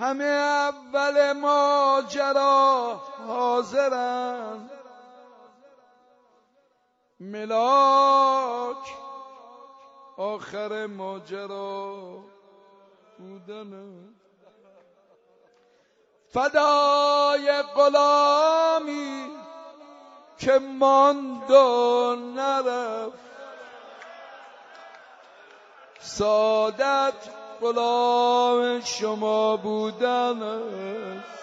همه اول ماجرا حاضرن، ملاک آخر ماجرا بودن. فدای غلامی که ماند و نرفت، سعادت غلام شما بودن است.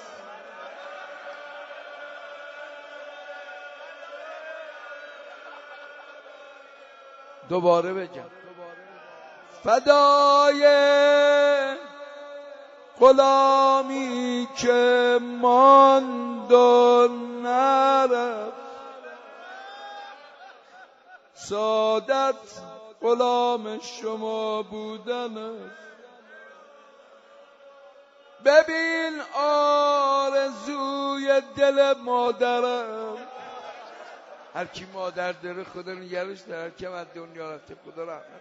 دوباره بگم فدای غلامی که ماند و نرفت، سعادت غلام شما بودن است. ببین آرزوی دل مادرم، هر کی مادر داره خدا نگرش داره، هر کی از دنیا رفته خدا رحمت.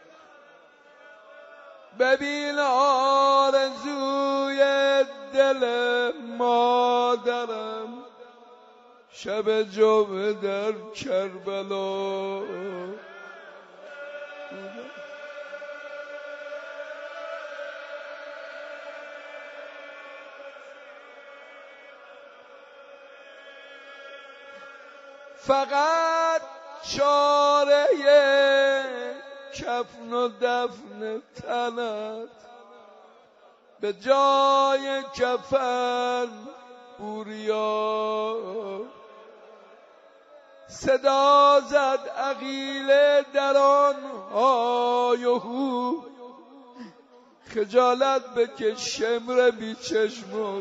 ببین آرزوی دل مادرم، شب جمعه در کربلا. فقط چاره کفن و دفن تنت، به جای کفن بوریا. صدا زد عقیله در آن های و هو، خجالت بکش شمر بی چشم.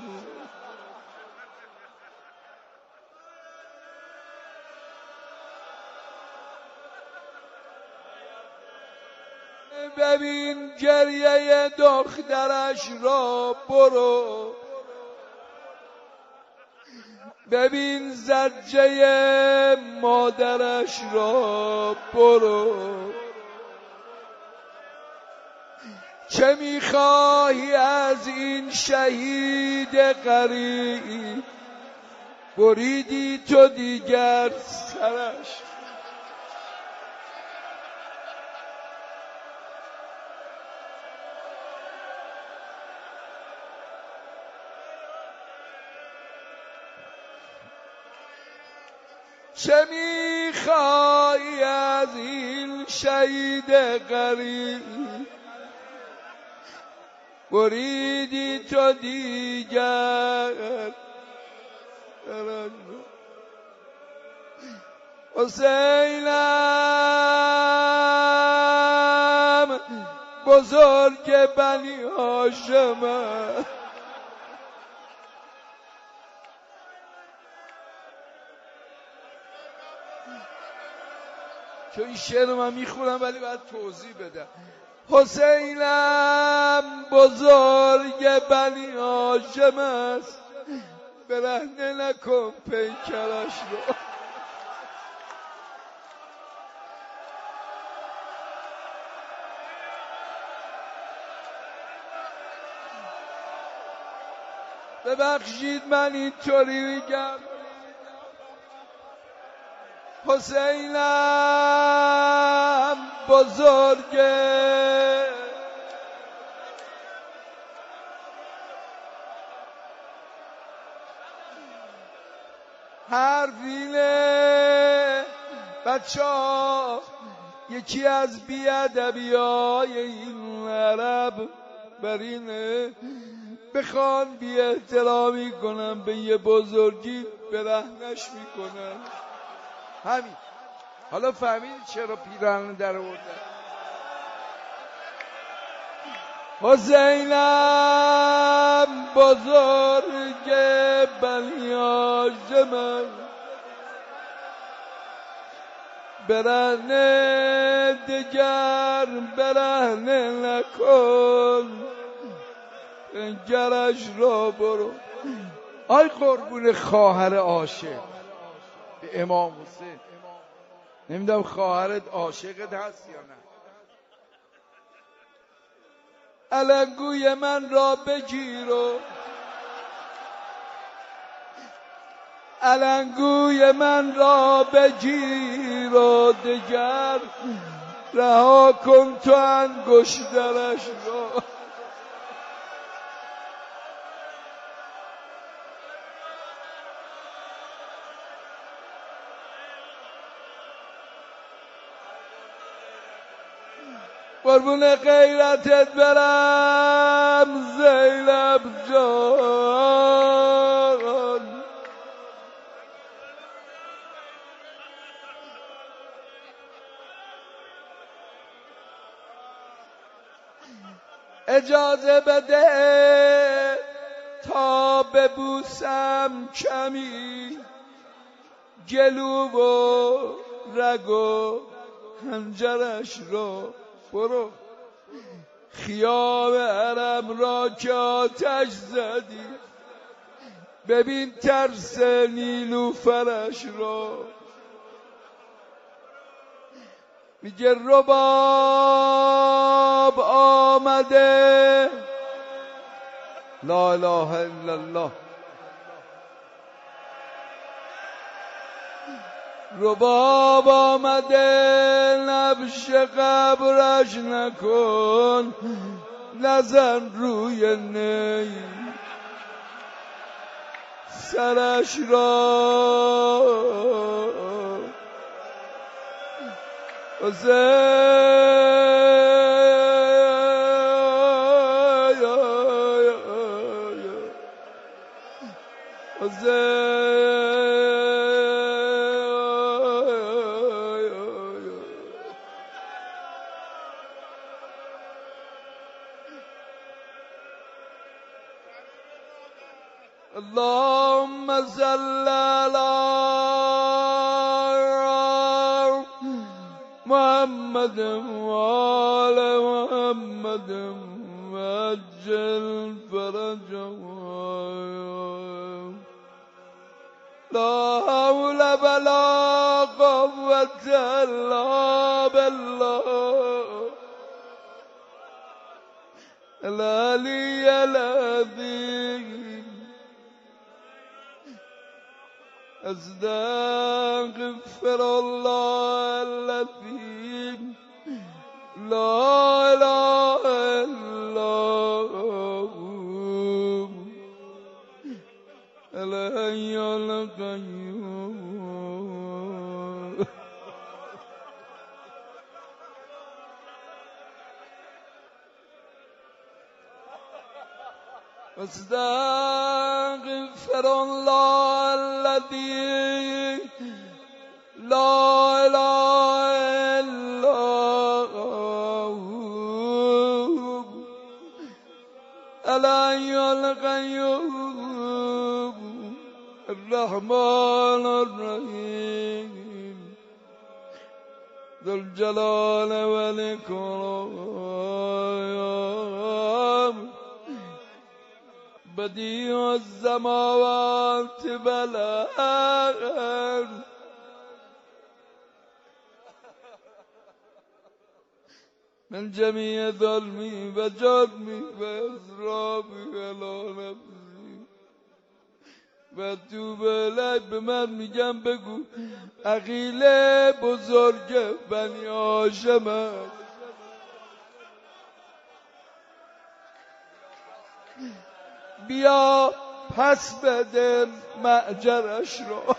ببین گریه دخترش را برو، ببین زجه مادرش را برو. چه میخواهی از این شهید غریب، بریدی تو دیگر سرش. چه میخوایی از این شهید غریب، بریدی تو دیگر. حسینم بزرگ بنی هاشم، چون این شعر رو من میخونم ولی باید توضیح بدم. حسینم بزرگ بنی هاشم است، برهنه نکن پیکرش رو. ببخشید من اینطوری میگم. حسینم بزرگه، حرفینه بچه ها. یکی از بی‌ادبی‌های این عرب بر اینه بخوان بی احترامی کنن به یه بزرگی برهنش میکنن. همین. حالا فهمید چرا پیرهن در آوردن؟ حسینم بزرگ بنی هاشم، برهنه دگر برهنه نکن، گرش را برو. آی قربون خواهر عاشق به امام حسین، نمیدونم خواهرت عاشقت هست یا نه. علنگوی من را بگیر و علنگوی من را بگیر و دگر رها کن تو انگشترش را. قربون غیرتت برم زینب جان. اجازه بده تا ببوسم کمی گلو و رگ و خنجرش را. برو خیام حرم را که آتش زدی، ببین ترس نیلوفرش را. میگه رباب آمده، لا اله الا الله. رباب آمده نبش قبرش نکن، نزن روی نی سرش را. اللهم صل على محمد وعلى محمد وعجل فرجهم. لا حول ولا قوة إلا بالله العلي العظيم. أستغفر الله الذي لا إله إلا هو الحي القيوم. أستغفر الله الذي لا إله إلا هو الحي القيوم الرحمن الرحيم ذو الجلال والإكرام بديع السماوات والأرض من جميع ظلمي وجرمي وإسرافي على نفسي وأتوب إليه. به من میگم بگو عقیل بزرگ بنی هاشم است. بیا پس بده معجرش رو.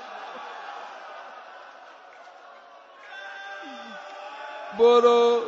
برو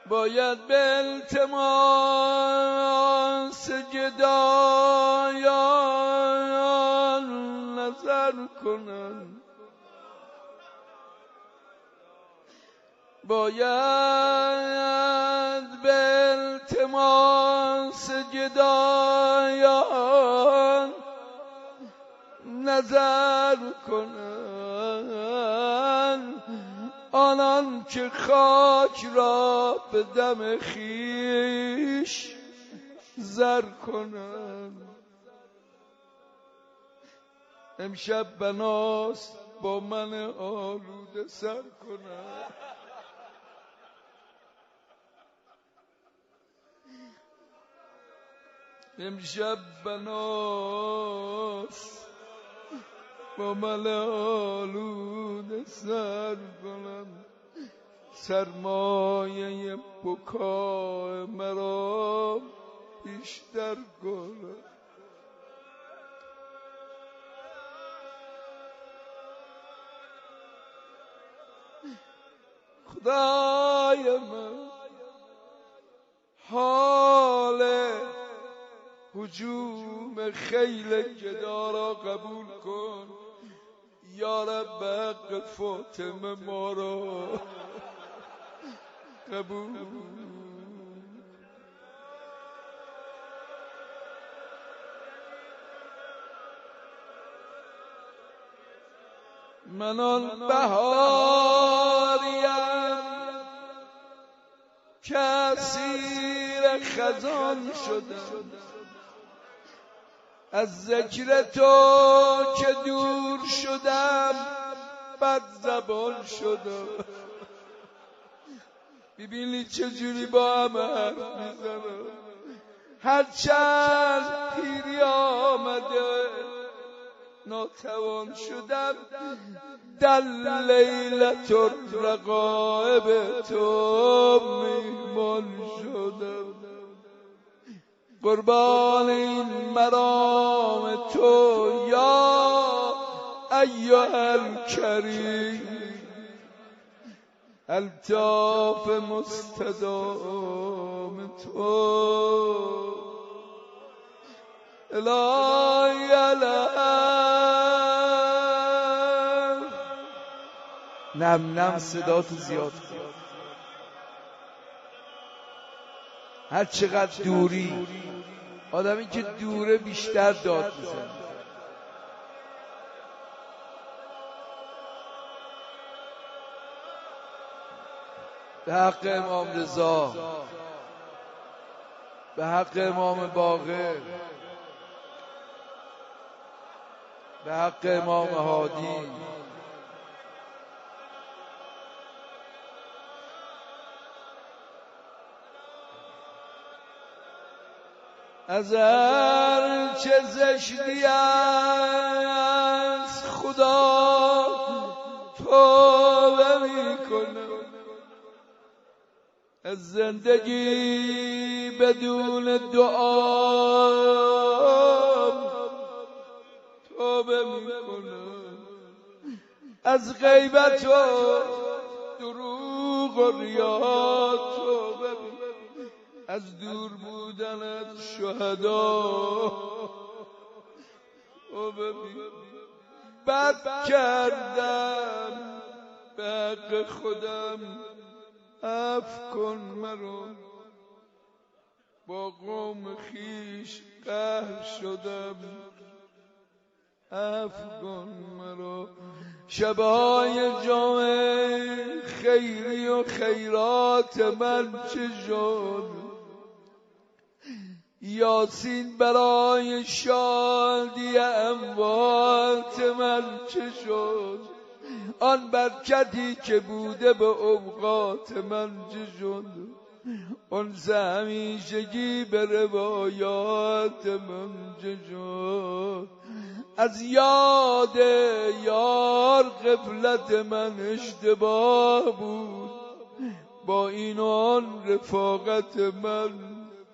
باید به التماس گدایان نظر کنن، باید به التماس گدایان نظر کنن، آنان که خاک را به دم خویش زر کنن. امشب بناست با من آلوده سر کنن. امشب بناست با من آلوده سر کنن. سرمایه بکای مرا بیشتر کنن. خدای من حال هجوم خیل گدا را قبول کن یا رب. حق فاطمه ما را قبول. من آن بهاریم که اسیر خزان شدم، از ذکر تو که دور شدم بد زبان شدم. ببینی چجوری با هم حرف میزنم. هرچند پیری آمده ناتوان شدم، در لیلت الرغائب تو میهمان شدم. قربان این مرام تو یا ایها الکریم، الطاف مستدام تو الهی الهی. نم نم صدا تو زیاد کن. هر چقدر دوری آدمی که دوره بیشتر داد میزنه. به حق امام رضا، به حق امام باقر، به حق امام هادی، از هر چه زشتی از خدا توبه میکنم. از زندگی بدون دعا توبه میکنم. از غیبت و دروغ و ریا توبه میکنم. از دور بودن از شهدا توبه میکنم. بد کردم به حق خودم، عفو کن مرا. با قوم خیش قهر شدم، عفو کن مرا. شبای جامع خیری و خیرات من چه شد؟ یاسین برای شادی اموات من چه شد؟ آن برکتی که بوده به اوقات من چه شد؟ اون همیشگی به روایات من چه شد؟ از یاد یار غفلت من اشتباه بود، با این و آن رفاقت من.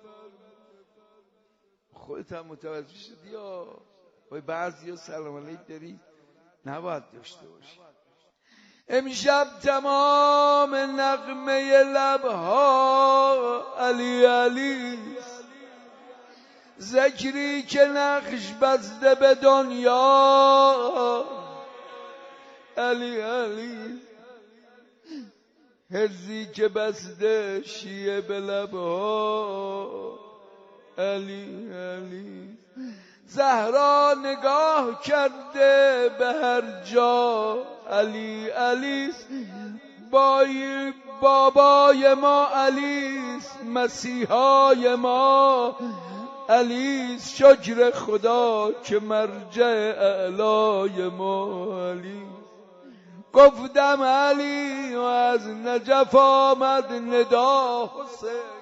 خودت هم متوجه شدی یا بعضی ها سلام علیک داری نباید داشته باشی. امشب تمام نغمه لبها علی علی، ذکری که نقش بسته به دنیا علی علی، هرزی که بسته شیعه به لبها علی علی. زهرا نگاه کرده به هر جا علی علی، بابای ما علیست، مسیحای ما علیست، شکر خدا که مرجع اعلای ما علی. گفتم علی و از نجف آمد ندا حسین.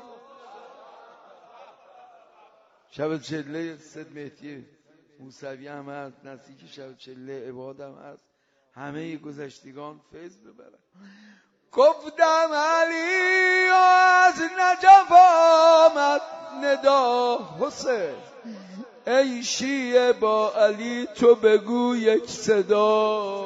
شب چله سید مهدی موسوی هم هست، نزدیک شب چله عباد هم هست، همه گذشتگان فیض ببرن. گفتم علی و از نجف آمد ندا حسین، ای شیعه با علی تو بگو یک صدا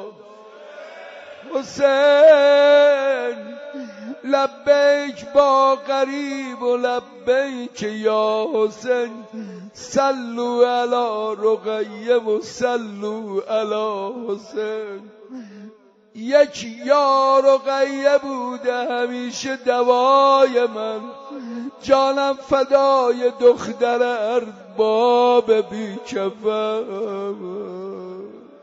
حسین. لبیک با غریب و لبیک یا حسین، صلو علی رقیه و صلو علی حسین. یک یا رقیه بوده همیشه دوای من، جانم فدای دختر ارباب بی کفن.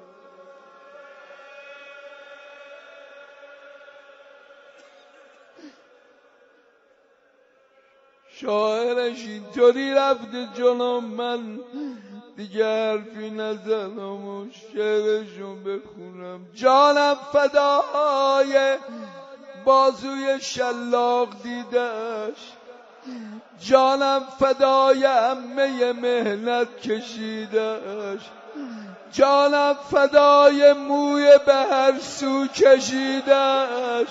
شاعرش اینطوری رفته جلو من، دیگه حرفی نزنم و شعرشون بخونم. جانم فدای بازوی شلاق دیدش، جانم فدای عمه مهنت کشیدش، جانم فدای موی به هر سو کشیدش،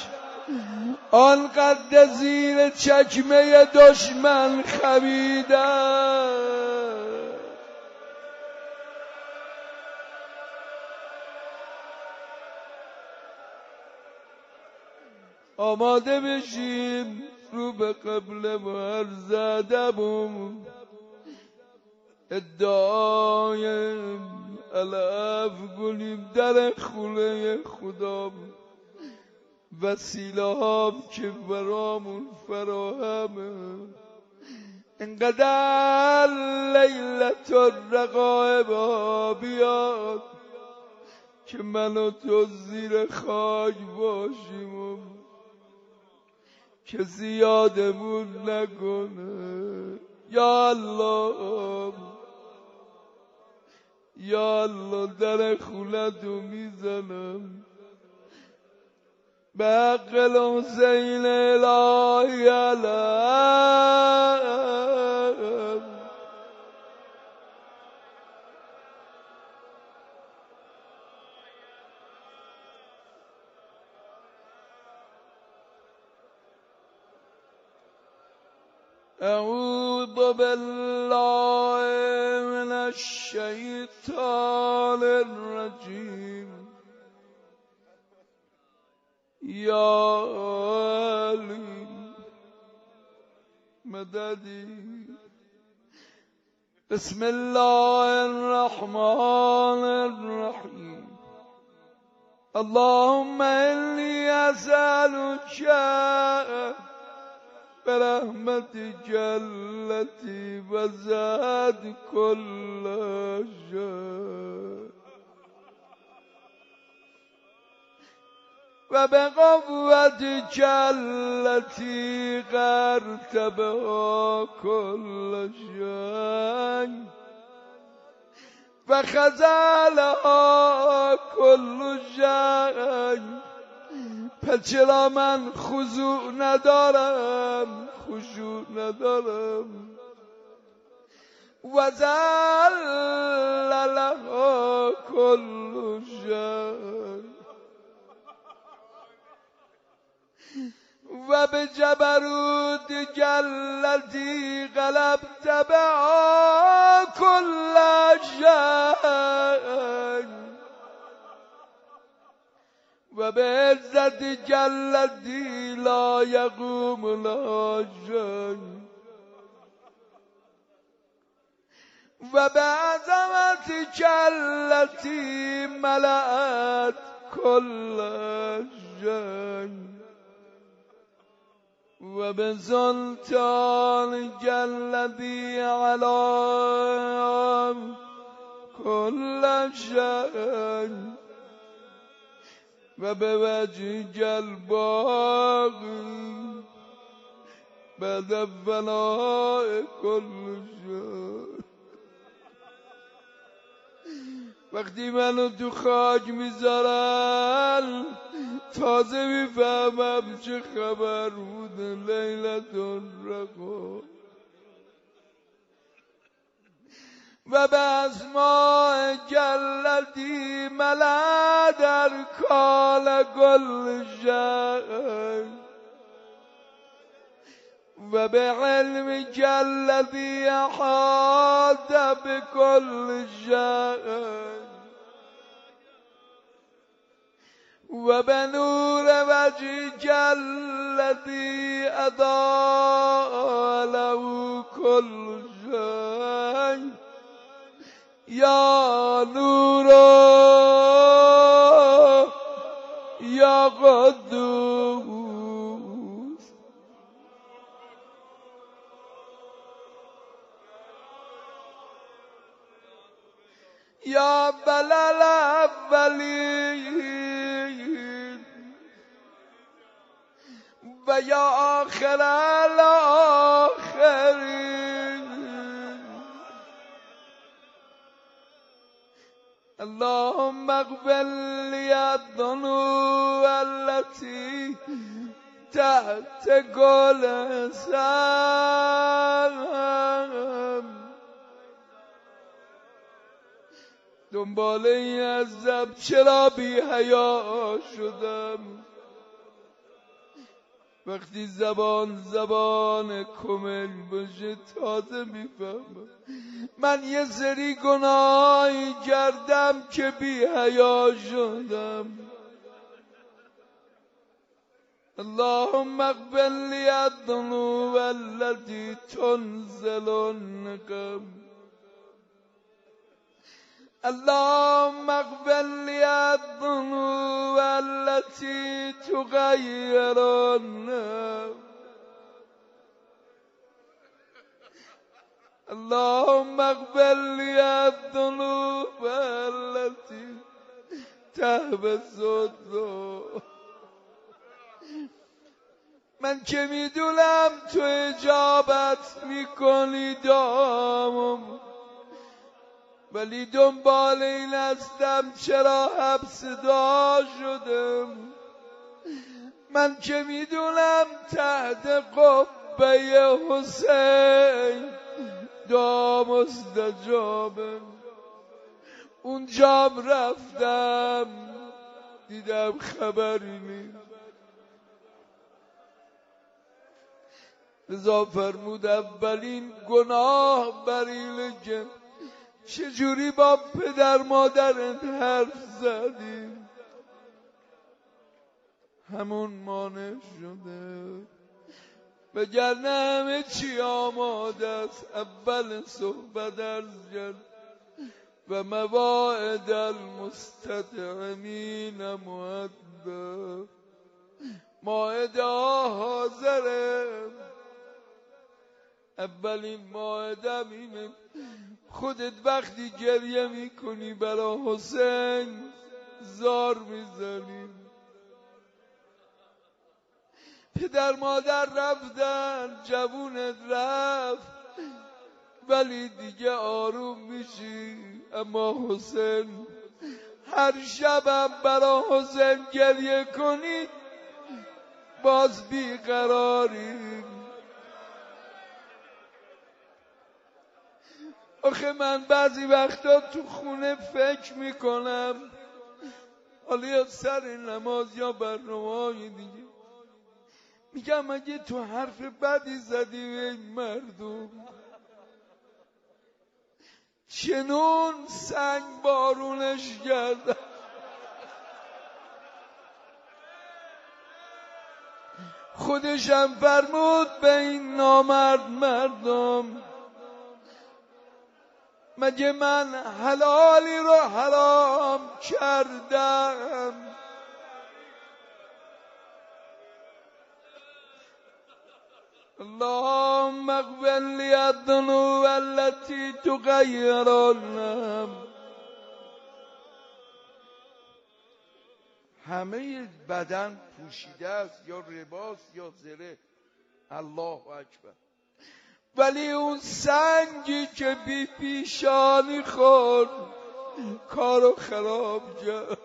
آنقدر زیر چکمه دشمن خمیدش. آماده بشیم رو به قبل مهر زدمون، ادعای علف کنیم در خونه خدا، وسیله هم که برامون فراهمه. انقدر لیلت الرقایب ها بیاد که من و تو زیر خاک باشیم و کسی یادمون نکنه. یا الله یا الله، در خونتو میزنم به حق الحسین الهی علم. اعوذ بالله من الشیطان الرجیم. یا علی مددی. بسم الله الرحمن الرحیم. اللهم انی اسألک برحمتك التي وسعت كل شيء وبقوتك التي غرت بها كل شيء وخزلها كل شيء. پس چرا من خضوع ندارم، خشوع ندارم؟ و ذللها كل شيء و به جبروتک التي غلبت بها كل شيء و به عزت جلتی لا یقوم لا شی و به عظمت جلتی ملأت کل شی و به سلطان جلتی علی کل شی و به وجه جلباغی بعد فناء کل شی. وقتی منو تو خاک میذارن تازه میفهمم چه خبر بود لیلة الرقا و به اسماء جلتی ملا در کال کل شی و به علم جلتی احاط بكل شی و به نور وجه جلتی اضاء له کل شی یا نور یا قدوس یا اول الاولین و یا آخر الاخرین اللهم اغفر لي الذنوب التي تحت كل سهم دنبال این عذاب چرا بی حیا شدم وقتی زبان کمل باشه تازه میفهمم من یه سری گناهی کردم که بی حیا شدم. اللهم اغفر لي الذنوب التي تنزل النقم اللهم اغفر لي الذنوب التي تغير النفس اللهم اغفر لي الذنوب التي تحبس الذنوب من که میدونم تو اجابت میکنی دامم ولی دنبال این هستم چرا حبس دعا شدم من که میدونم تحت قبه حسین دعا مستجابه اونجام رفتم دیدم خبری نیست رضا فرمود اولین گناه بریل که چجوری با پدر مادرت حرف زدیم همون مانع شده وگرنه همه چی آماده است اول صحبت عرض کرد و مواعد المستطعمین مؤدب مائده ها حاضره اولین مائده اینه خودت وقتی گریه میکنی برا حسین زار میزنی پدر مادر رفتن جوونت رفت ولی دیگه آروم میشی اما حسین هر شبم برا حسین گریه کنی باز بیقراری آخه من بعضی وقتا تو خونه فکر میکنم حالا یا سر نماز یا برنامه‌های دیگه میگم اگه تو حرف بدی زدی به این مردم چنون سنگ بارونش کردم خودشم فرمود به این نامرد مردم مگه من حلالی رو حرام کردم؟ اللهم اغفر لی الذنوب التي تغیر النم. همه بدن پوشیده است، یا لباس یا زره، الله اکبر، ولی اون سنگی که بی پیشانی خورد کارو خراب کرد.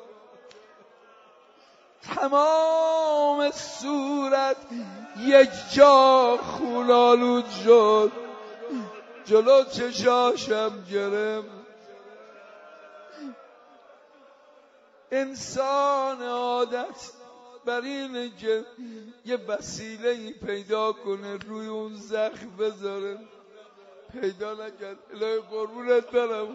تمام صورت یک جا خونالود شد، جلو چشاشم گرفت. انسان عادت بر اینه که یه وسیله‌ای پیدا کنه روی اون زخم بذاره، پیدا نکرد. الهی قربونت برم،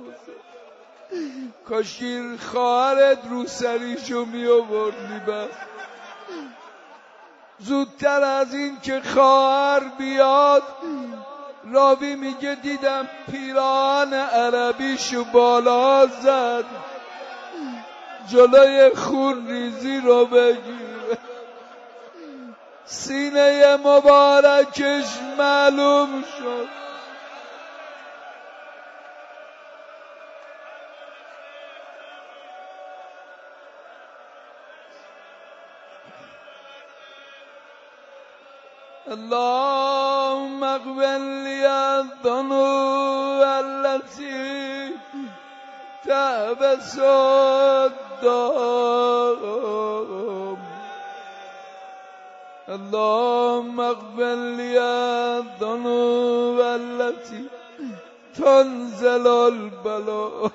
کاشکی خواهرت رو سریشو می آوردی. بس زودتر از این که خواهر بیاد، راوی میگه دیدم پیراهن عربیشو بالا زد جلوی خون ریزی رو بگیره. سینه مبارکش معلوم شد. اللهم اغفر لي الذنوب التي تحبس الدم. اللهم اغفر لي الذنوب التي تنزل البلاء.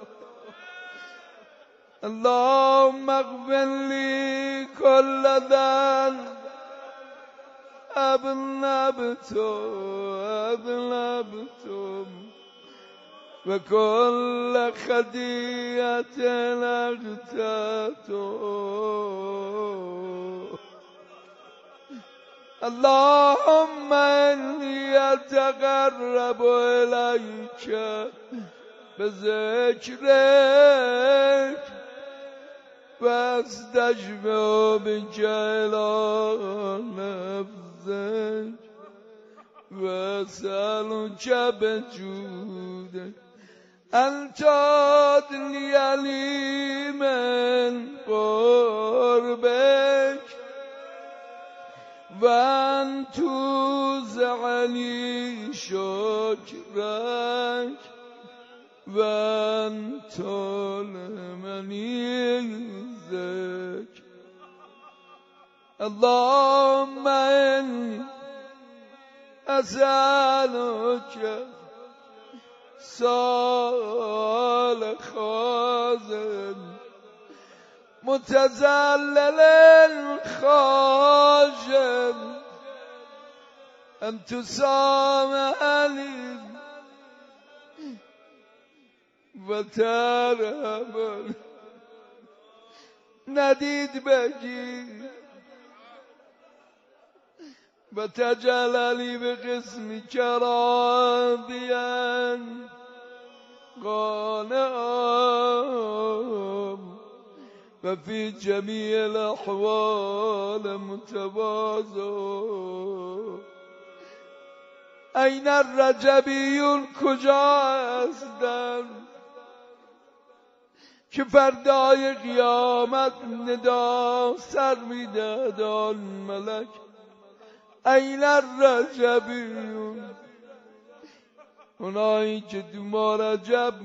اللهم اغفر لي كل ذنب أذنبتم وكل خطيئة أخطأتم. اللهم إني أتقرب إليك بذكرك واستشفع بك إلى نفسك وأسألك بجودك أن تدلي لي من قربك وأن توزعني شكرك وأن تلهمني ذكرك. اللهم إني أسألك سؤال خازن متذلل خاشن أن تسامحني وترحمني. ندید بگی و تجللی به قسمك راضيا قانعا وفي جميع الأحوال متواضعا. أين الرجبیون کجا هستند که فردای قیامت ندا سر میدهد آن ملک؟ این الرجبیون، اونایی که دو ماه رجب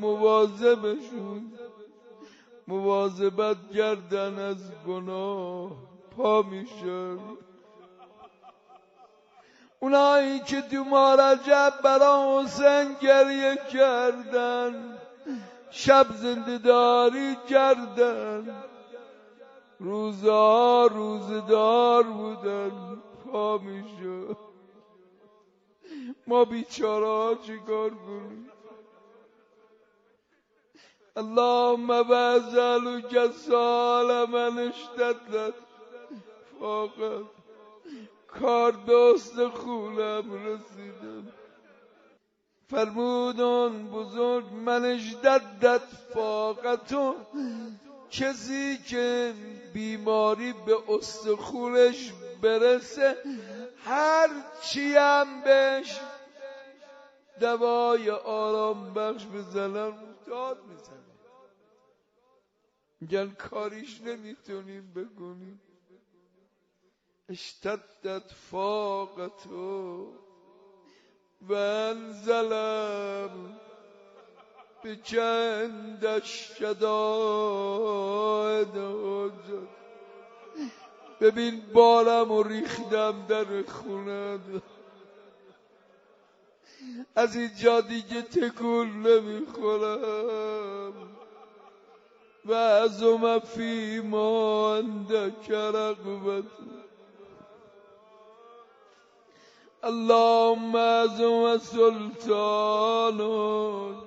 مواظبت کردن از گناه پا میشن. اونایی که دو ماه رجب برای حسین گریه کردن، شب زنده‌داری کردن، روزها روزدار بودن، پا میشد. ما بیچاره ها چیکار کنیم؟ اللهم واسألك سؤال من اشتدت فاقت کار به استخونم رسیدم. فرمودن بزرگ من اشتدت فاقتون، کسی که بیماری به استخونش برسه هر چی هم بهش دوای آرام بخش بزنن داد میزنن، میگن کاریش نمیتونیم بکنیم. اشتدت فاقتو و انزلم بچندش شدائد حجت. ببین بارم و ریختم در خونه، از اینجا دیگه تکون نمیخورم. و عظم فیما عندک رغبت، اللهم عظم سلطانك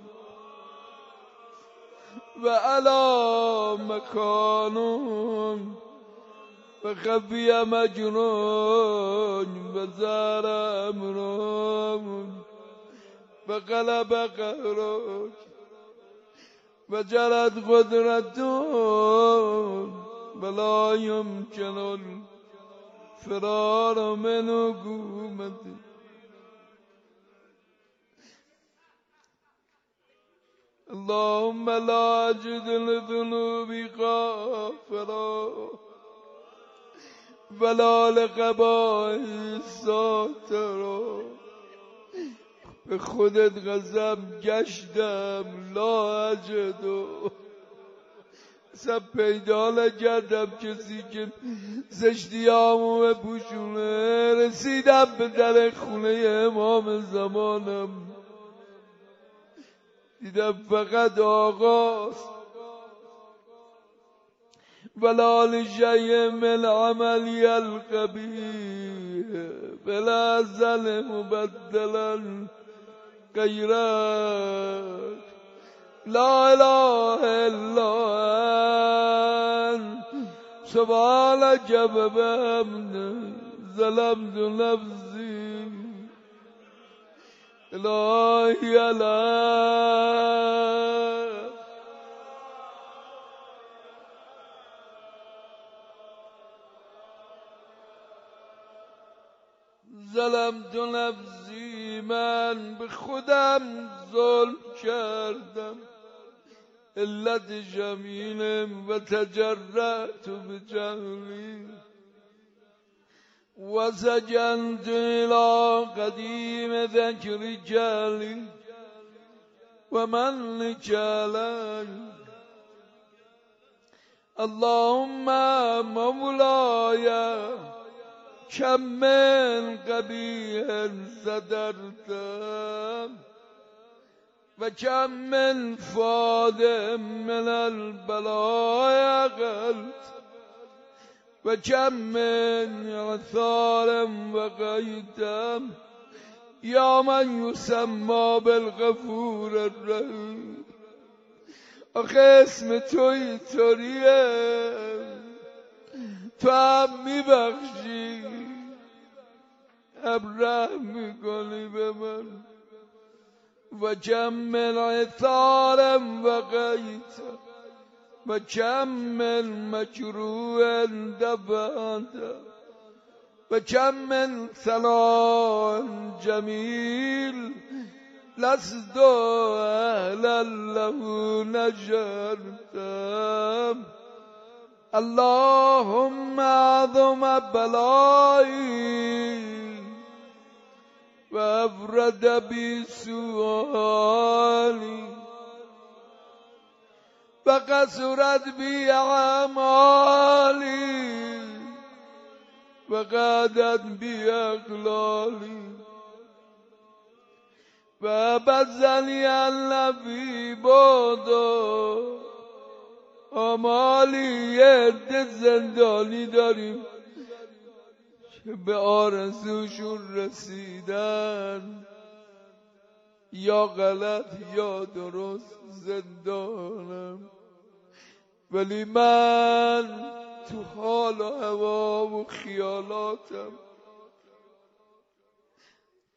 و علا مکانك و خفی مجنون و زار امرك و غلب قهرك و جرت قدرتك و لا يمكن فرار من حکومتك. اللهم لا أجد لذنوبي غافرا ولا لقبائي ساترا. به خودت قسم گشتم لا اجدو، اصلا پیدا نکردم کسی که زشتیامو بپوشونه. رسیدم به در خونه امام زمانم، دیدم فقط آقاست. ولا لشیء من عملی القبیح بلا زل مبدلا غیرک. لا اله الا انت سبحانك وبحمدك ظلمت نفسي. الهی الهی ظلمت نفسی، من به خودم ظلم کردم. علت جمیلم و تجرأت بجهلی و سجنت الى قدیم ذکر جلی و من لجلی. اللهم مولاي كم من قبیح صدرت و کم من فاد من البلاء قلت و کم من اعثار وقیت یا من یسمى بالغفور الرحیم. آخه اسم تو اینطوریه، تو هم میبخشی، هم رحم میکنی به من. و کم من عثار وقیت و کم من مکروه دفعت و کم من ثناء جمیل لست اهلا له نشرت. اللهم اعظم بلائي وافرد بي سؤالي وقصرت بي اعمالي وقادت بي اقلالي وبزني النبي بودا. آمالی یه عده زندانی داریم که به آرزوشون رسیدن، یا غلط یا درست زندانم، ولی من تو حال و هوا و خیالاتم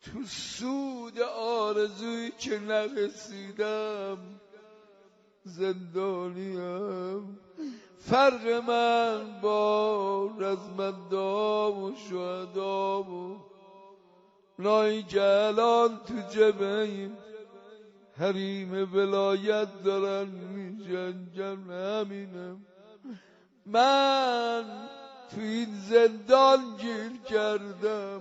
تو سود آرزویی که نرسیدم زندانیم. فرق من با رزمندام و شهدام و نایی که الان تو جبهیم حریم ولایت دارن میجنگن همینم. من تو این زندان گیر کردم،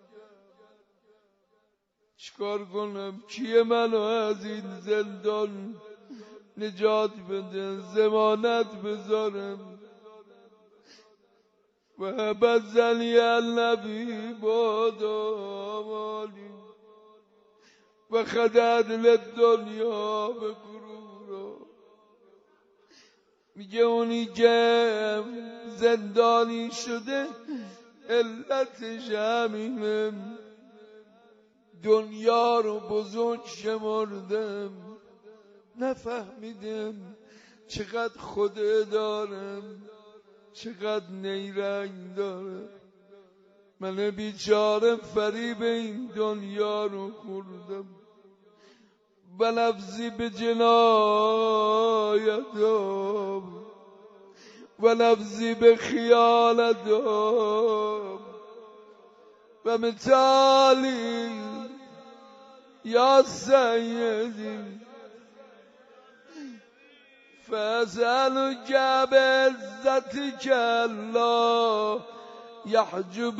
چیکار کنم؟ کیه منو از این زندان نجات بده؟ ضمانت بذارم. و بزنی النبی بادا مالی و خدد لدنیا به غرورا. میگه اونی که زندانی شده علتش همینه، دنیا رو بزرگ شمردم، نفهمیدم چقدر خود دارم، چقدر نیرنگ دارم. من بیچاره فریب این دنیا رو خوردم و لفظی به جنایتم و لفظی به خیانتم و مثالی یا سیدی فاسألك بعزتك الله يحجب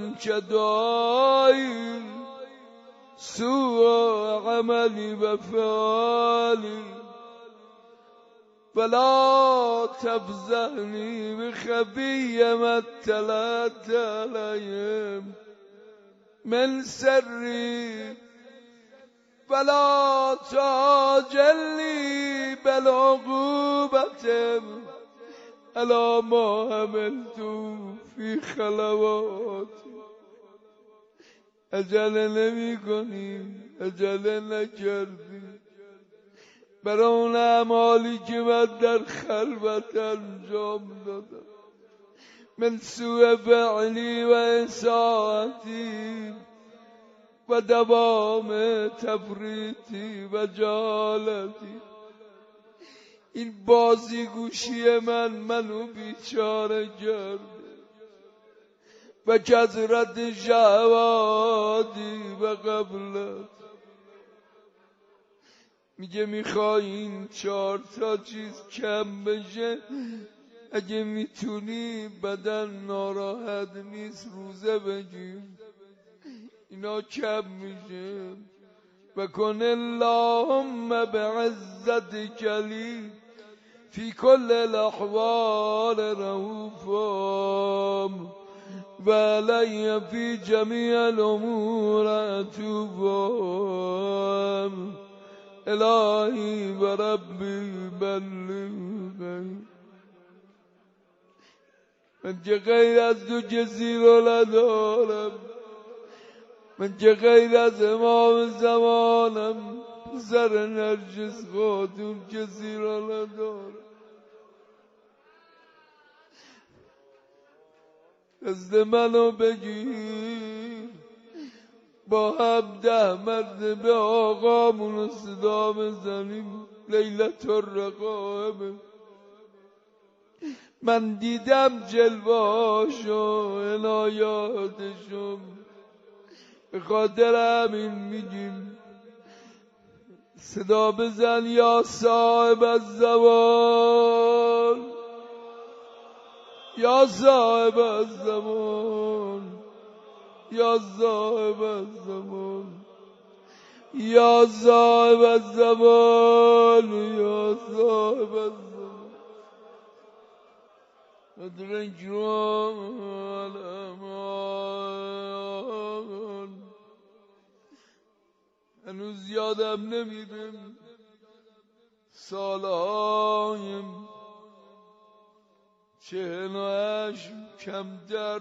الكدائي سوء عملي وفعالي فلا تفزعني بخبي ما اطلعت عليهم من سري فلا تعجلني بالعقوبة على ما عملت في خلواتي. عجله نمی کنی، عجله نکردی برای اون اعمالی که من در خلوت انجام دادم، من سوء فعلی و اساءتی و دوام تفریطی و جهالتی. این بازیگوشی منو بیچاره کرده و کثرت شهواتی و غفلت. میگه میخوای این 4 چیز کم بشه، اگه میتونی بدن ناراحت نیست روزه بگیر، اینا کم میشه. و کن اللهم بعزتك لی فی کل الاحوال رؤوفا و علی فی جمیع الامور عطوفا الهی و ربی بلغنی. من که غیر از تو کسی رو ندارم، من که غیر از امام زمانم پسر نرجس خاتون کسی را ندارم. دست منو بگیر با هم 10 مرد به آقامون صدا بزنیم لیلت الرقائب. من دیدم جلوهاشو عنایاتشو، به خاطر همین میگیم صدا بزن یا صاحب الزمان، یا صاحب الزمان، یا صاحب الزمان، یا صاحب الزمان، یا صاحب الزمان. ادرجوا الامان. هنوز یادم نمیره سالهایم 48 کمتر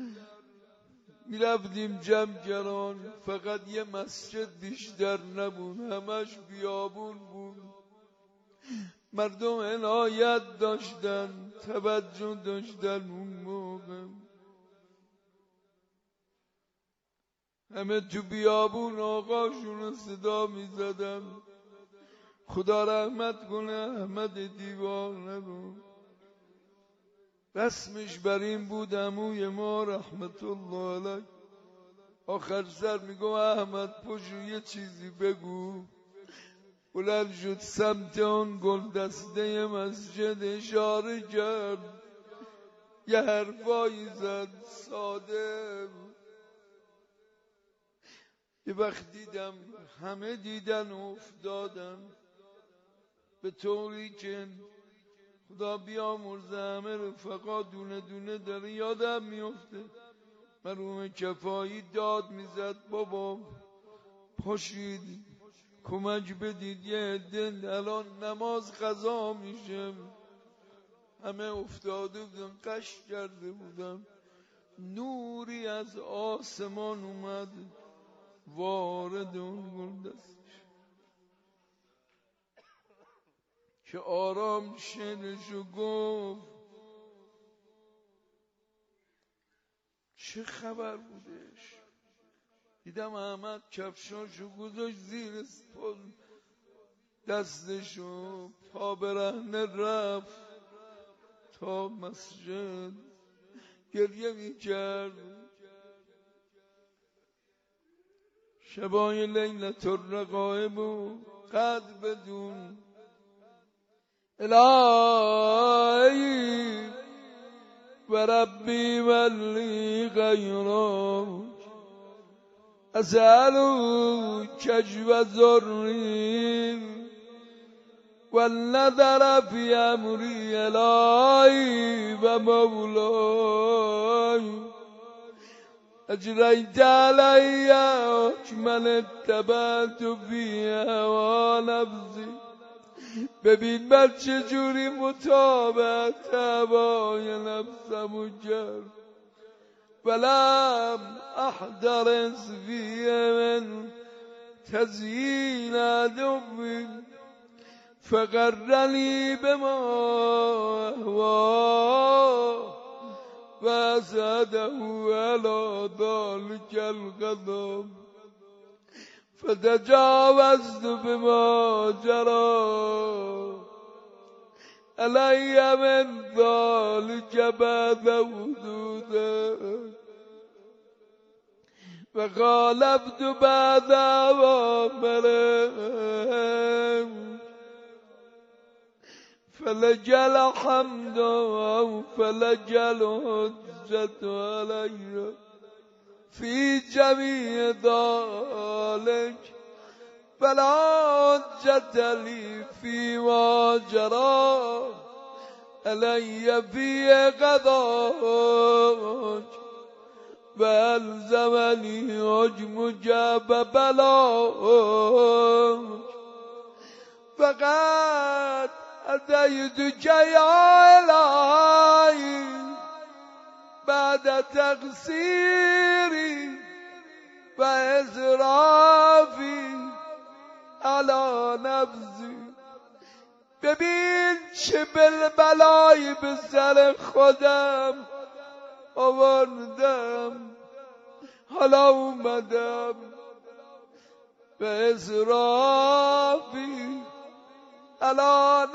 میرفتیم جمگران، فقط یه مسجد بیشتر نبود، همش بیابون بود. مردم عنایت داشتن، توجه داشتن. اون موقع همه تو بیابون آقاشون صدا می زدن خدا رحمت کنه احمد دیوانه رو. رسمش بر این بود عموی ما رحمت الله علیه آخر سر میگو احمد پشو یه چیزی بگو. بلند شد سمت اون گل دسته مسجد اشاره کرد، یه حرفایی زد ساده. یه وقت دیدم همه دیدن و افتادن، به طوری که خدا بیامرزه همه رفقا دونه دونه داره یادم میفته. مرحوم کفایی داد میزد بابا پاشید کمک بدید یه عده الان نماز قضا میشه. همه افتاده بودن قش کرده بودن. نوری از آسمان اومد وارد اون گلدست که آرام شعرشو گفت. چه خبر بودش؟ دیدم احمد کفشاشو گذاشت زیر دستشو پا برهنه رفت تا مسجد گریه میکرد. شبای لیلت الرقائب و قدر بدون الهی و ربی ولی غیرک اسألو کجو ذرین والنظر فی امری الهی و مولای اجریت علی حکمن اتبعت فی هوا نفسی. ببین من چجوری مطابقت هوای نفسمو کرد. ولم احترس فی من تزیین عدوی فغرنی بما اهوا و زاده علی ذلک القدم فتجاوزت بما جرى علی من ذلک بعد حدوده و غالبت بعد اوامرهم فلک الحمد و فلک الحجة علی فی جمیع ذلک فلا حجة لی فی ما جری علی فی قضاک و الزمنی حجمک ببلاک فقط اتیتک یا الهی بعد تقصیری و اسرافی علی نفسی. ببین چه بلایی به سر خودم آوردم، حالا اومدم به اسرافی علی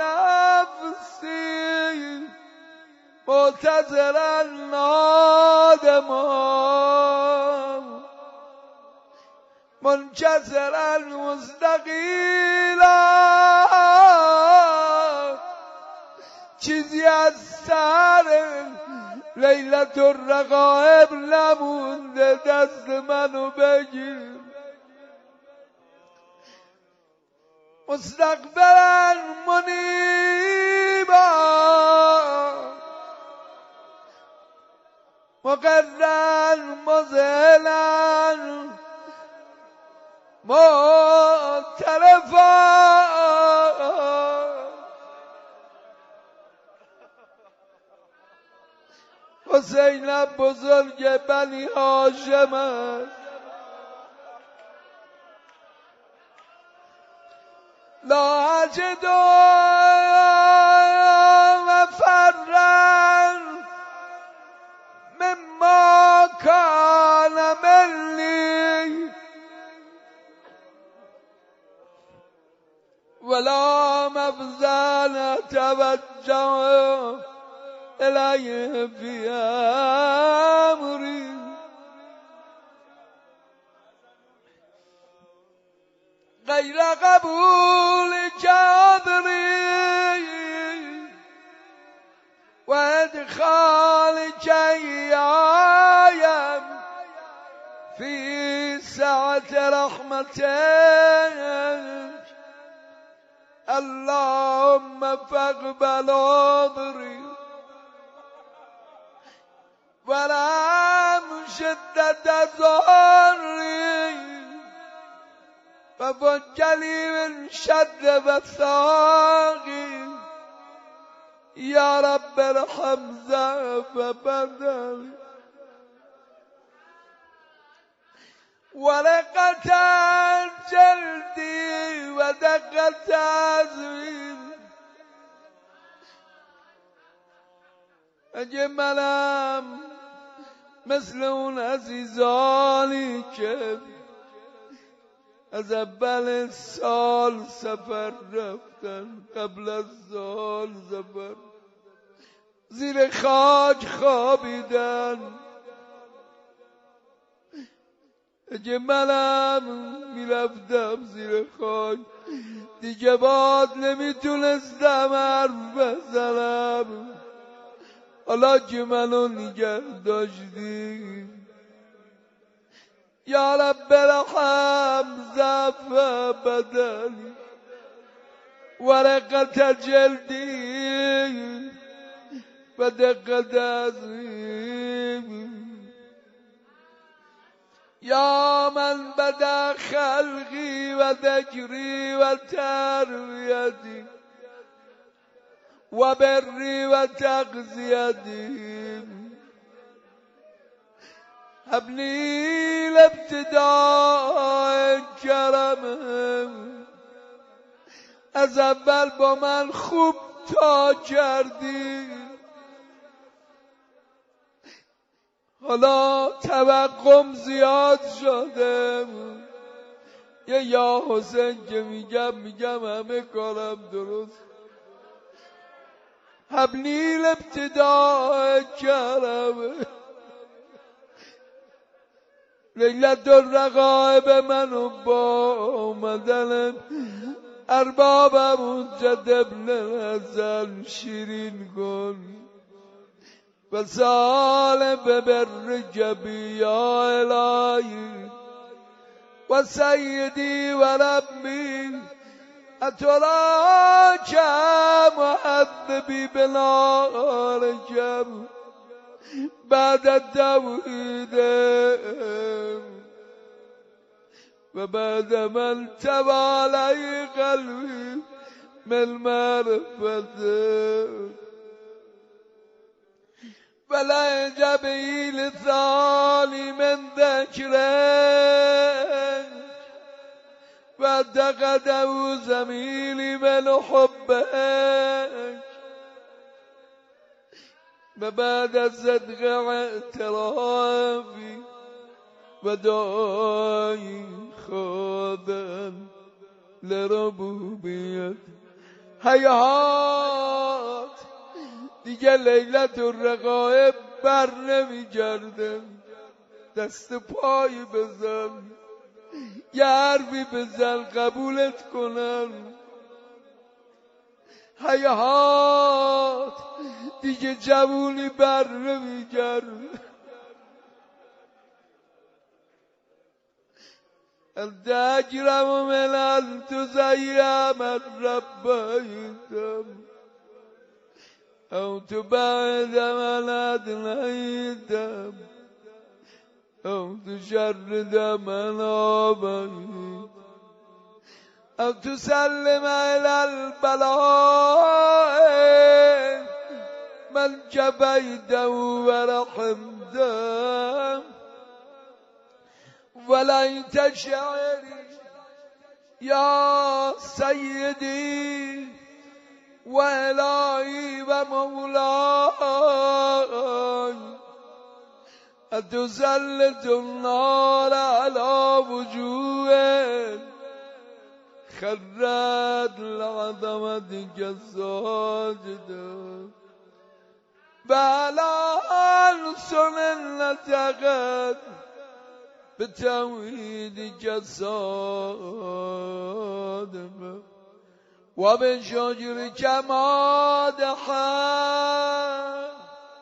نفسی معتذرا نادما منکسرا مستقیلا. چیزی از سر لیلت الرقائب نمونده دست منو بگیر. مستقبلا منیبا مقرا مذهلا معترفا. حسین بزرگ بنی هاشم است، لا اجد مفرا مما کان منی توجه إليه في أمري غير قبول جادري وإدخال جيايا في سعة رحمتك اللهم فاقبل عذري ولا شدة ضري ففجلي من شد بثاقي يا رب ارحم ضعف بدني ولقد جلدي ودقت عزمي أجمل مثل عزیزانی که از اول سال سفر رفتن قبل از سال سفر زیر خاک خوابیدن اگه منم میرفتم زیر خاک دیگه باد نمیتونستم حرف بزنم حالا که منو نگه داشتی یا رب ارحم ضعف بدنی ورقت جلدی و دقت عظیم یا من بدا خلقی و ذکری و تربیتی و بری و تغذیتی ابنی الابتداء کرم از اول با من خوب تا کردی حالا توقعم زیاد شده یا حسین که میگم همه کارم درست ابنی الابتداء کرم لیلت الرقائب منو با اومدن اربابم جد ابن الحسن شیرین کن و سال ببر جبی یا الهی و سیدی و ربی اتراک معذبی بنار جب بعد التوحید و بعد من توالي قلبي من معرفته ولا يجبي لساني من ذكرك واتقده زميلي من حبك وبعد الصدق اعترافي ودعائي خاضعا لربوبيت هیهات دیگه لیلت الرقائب بر نمیگردم دست پایی بزن یه حرفی بزن قبولت کنم هیهات دیگه جوونی بر نمیگردم أنت أكرم من أن تزيا من ربيتم أو تبعد من أدنيتم أو تشرد من أبيت أو تسلم إلى البلاء من جبيته ورحمته وليت شعري يا سيدي وإلهي ومولاي أتسلط النار على وجوه خرت لعظمتك ساجدا وعلى ألسن نطقت بتوحيدك صادقا وبشجرك مادحا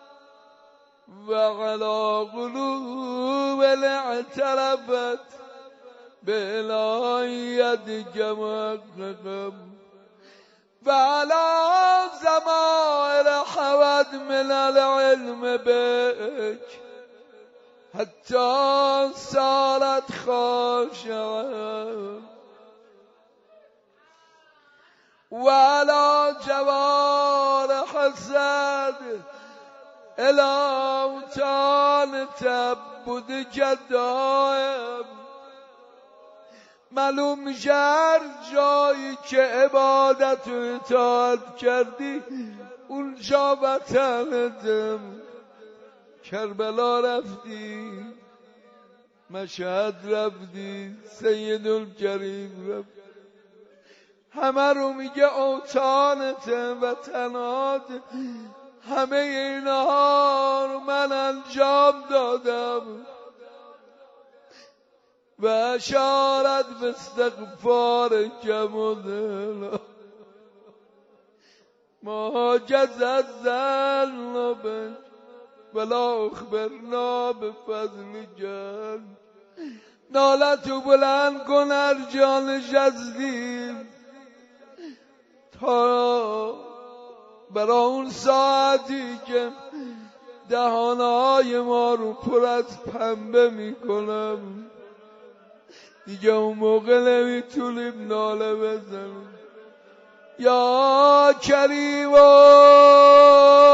وعلى قلوب اعترفت بإلهيتك مقام وعلى زمائر حوت من العلم بك حتى صارت خاشعة وعلى جوارح الزاد إلى أوتان تعبدك دائم معلوم شهر جایی که عبادت و اطاعت کردی اونجا وطنتم کربلا رفتی مشهد رفتی سیدالکریم رفتی همه رو میگه اوطانت وطنات همه اینها رو من انجام دادم و اشارت به استغفار کمودل ما جزت ذنبك ولا اخبرنا بفضل جن نالتو بلند کن ارجان جزدیم تا برای اون ساعتی که دهانهای ما رو پر از پنبه میکنم دیگه اون موقع نمیتونیم ناله بزنیم یا کریم